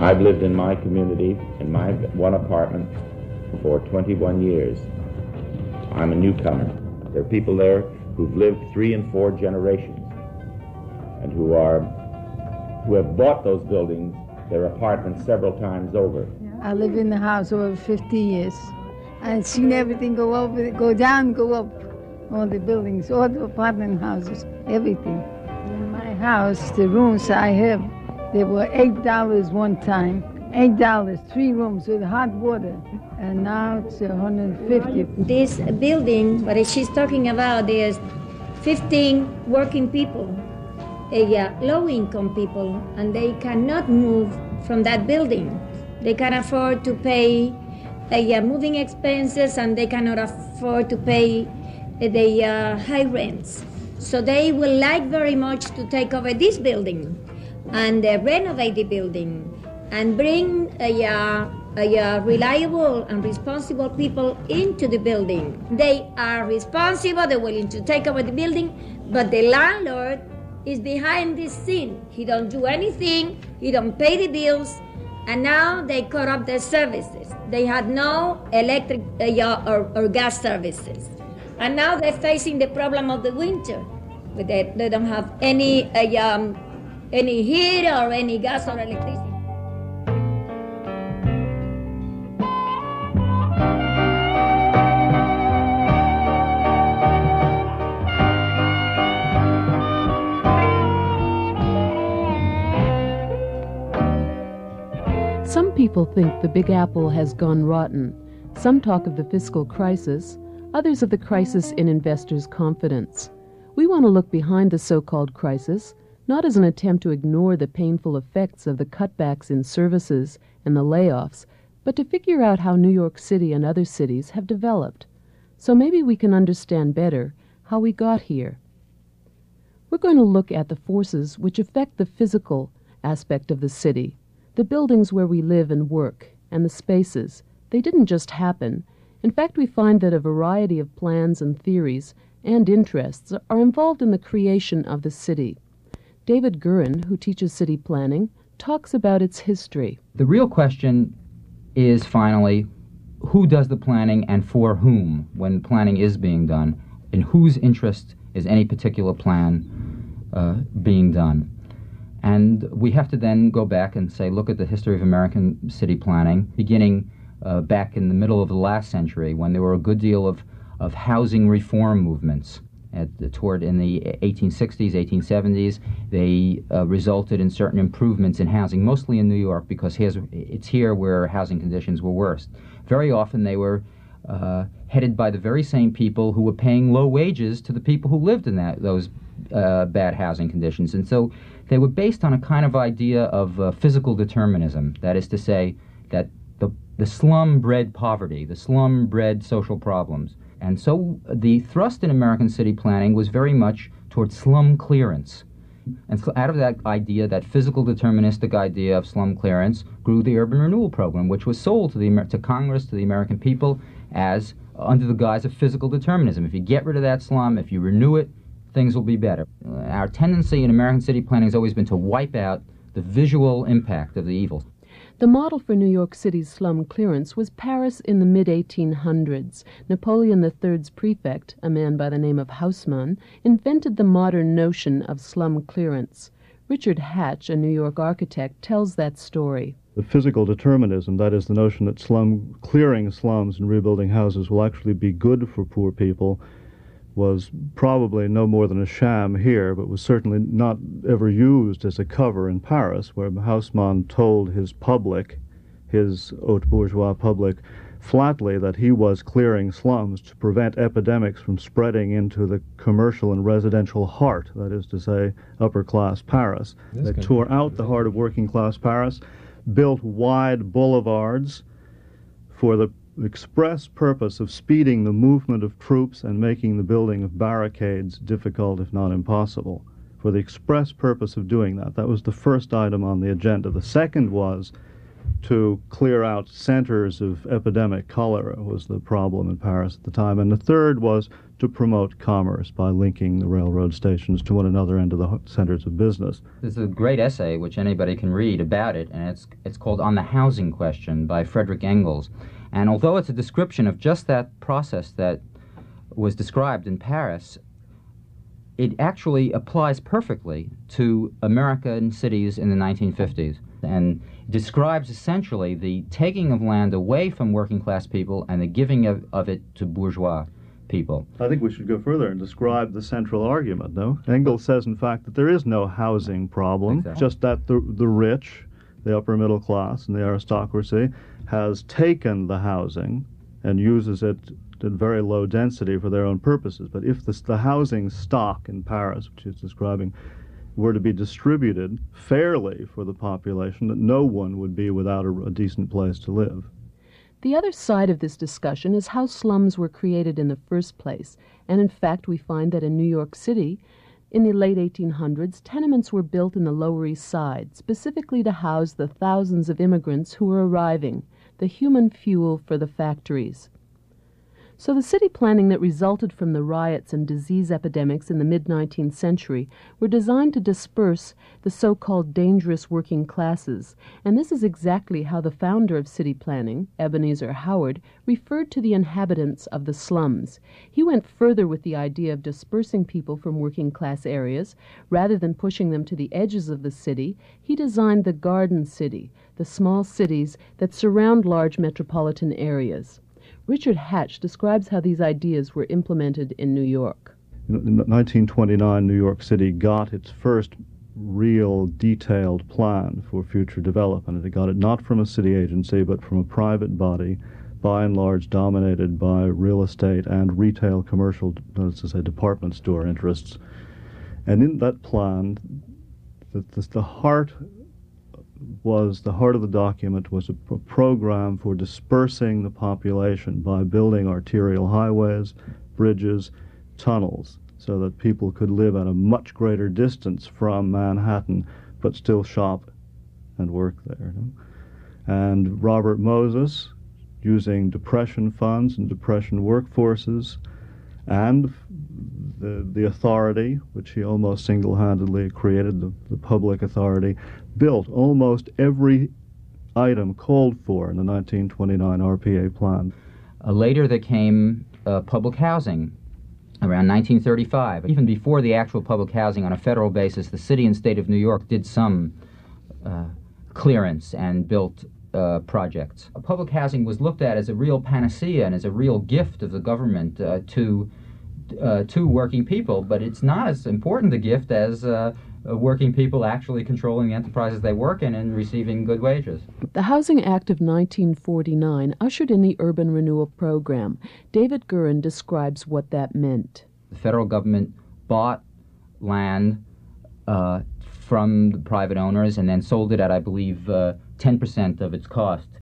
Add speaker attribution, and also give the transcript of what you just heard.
Speaker 1: I've lived in my community, in my one apartment, for 21 years. I'm a newcomer. There are people there who've lived 3 and 4 generations and who have bought those buildings, their apartments, several times over.
Speaker 2: I live in the house over 50 years. I've seen everything go down, go up. All the buildings, all the apartment houses, everything. In my house, the rooms I have, they were $8 one time. $8, 3 rooms with hot water. And now it's $150.
Speaker 3: This building, what she's talking about, there's 15 working people, low-income people, and they cannot move from that building. They can afford to pay moving expenses, and they cannot afford to pay the high rents. So they would like very much to take over this building and renovate the building and bring reliable and responsible people into the building. They are responsible, they're willing to take over the building, but the landlord is behind this scene. He don't do anything, he don't pay the bills, and now they cut off their services. They had no electric or gas services. And now they're facing the problem of the winter. They don't have any heat or any gas or electricity.
Speaker 4: Some people think the Big Apple has gone rotten. Some talk of the fiscal crisis, others of the crisis in investors' confidence. We want to look behind the so-called crisis, not as an attempt to ignore the painful effects of the cutbacks in services and the layoffs, but to figure out how New York City and other cities have developed. So maybe we can understand better how we got here. We're going to look at the forces which affect the physical aspect of the city, the buildings where we live and work, and the spaces. They didn't just happen. In fact, we find that a variety of plans and theories and interests are involved in the creation of the city. David Gurin, who teaches city planning, talks about its history.
Speaker 5: The real question is, finally, who does the planning and for whom when planning is being done? In whose interest is any particular plan being done? And we have to then go back and say, look at the history of American city planning, beginning back in the middle of the last century, when there were a good deal of housing reform movements. Toward in the 1860s, 1870s, they resulted in certain improvements in housing, mostly in New York, because it's here where housing conditions were worst. Very often they were headed by the very same people who were paying low wages to the people who lived in those bad housing conditions. And so they were based on a kind of idea of physical determinism, that is to say, that the slum bred poverty, the slum bred social problems. And so the thrust in American city planning was very much toward slum clearance. And so out of that idea, that physical deterministic idea of slum clearance, grew the urban renewal program, which was sold to Congress, to the American people, as under the guise of physical determinism. If you get rid of that slum, if you renew it, things will be better. Our tendency in American city planning has always been to wipe out the visual impact of the evil.
Speaker 4: The model for New York City's slum clearance was Paris in the mid-1800s. Napoleon III's prefect, a man by the name of Haussmann, invented the modern notion of slum clearance. Richard Hatch, a New York architect, tells that story.
Speaker 6: The physical determinism, that is the notion that clearing slums and rebuilding houses will actually be good for poor people, was probably no more than a sham here, but was certainly not ever used as a cover in Paris, where Haussmann told his public, his haute bourgeois public, flatly that he was clearing slums to prevent epidemics from spreading into the commercial and residential heart, that is to say, upper-class Paris. They tore out the heart of working-class Paris, built wide boulevards for the express purpose of speeding the movement of troops and making the building of barricades difficult, if not impossible. For the express purpose of doing that. That was the first item on the agenda. The second was to clear out centers of epidemic cholera was the problem in Paris at the time. And the third was to promote commerce by linking the railroad stations to one another and to the centers of business.
Speaker 5: There's a great essay which anybody can read about it, and it's called On the Housing Question by Frederick Engels. And although it's a description of just that process that was described in Paris, it actually applies perfectly to American cities in the 1950s and describes essentially the taking of land away from working class people and the giving of it to bourgeois people.
Speaker 6: I think we should go further and describe the central argument, no? Engels says, in fact, that there is no housing problem,
Speaker 5: Exactly.
Speaker 6: just that the rich, the upper middle class, and the aristocracy has taken the housing and uses it at very low density for their own purposes. But if the housing stock in Paris, which he's describing, were to be distributed fairly for the population, that no one would be without a decent place to live.
Speaker 4: The other side of this discussion is how slums were created in the first place, and in fact we find that in New York City, in the late 1800s, tenements were built in the Lower East Side, specifically to house the thousands of immigrants who were arriving, the human fuel for the factories. So the city planning that resulted from the riots and disease epidemics in the mid-19th century were designed to disperse the so-called dangerous working classes, and this is exactly how the founder of city planning, Ebenezer Howard, referred to the inhabitants of the slums. He went further with the idea of dispersing people from working class areas. Rather than pushing them to the edges of the city, he designed the Garden City, the small cities that surround large metropolitan areas. Richard Hatch describes how these ideas were implemented in New York.
Speaker 6: In 1929, New York City got its first real detailed plan for future development. It got it not from a city agency, but from a private body, by and large dominated by real estate and retail commercial, let's say, department store interests. And in that plan, the heart of the document was a program for dispersing the population by building arterial highways, bridges, tunnels, so that people could live at a much greater distance from Manhattan, but still shop and work there. And Robert Moses, using Depression funds and Depression workforces, and the authority, which he almost single-handedly created, the public authority, built almost every item called for in the 1929 RPA plan.
Speaker 5: Later there came public housing around 1935. Even before the actual public housing on a federal basis, the city and state of New York did some clearance and built projects. Public housing was looked at as a real panacea and as a real gift of the government to working people, but it's not as important a gift as working people actually controlling the enterprises they work in and receiving good wages.
Speaker 4: The Housing Act of 1949 ushered in the urban renewal program. David Gurin describes what that meant.
Speaker 5: The federal government bought land from the private owners and then sold it at, I believe, 10% of its cost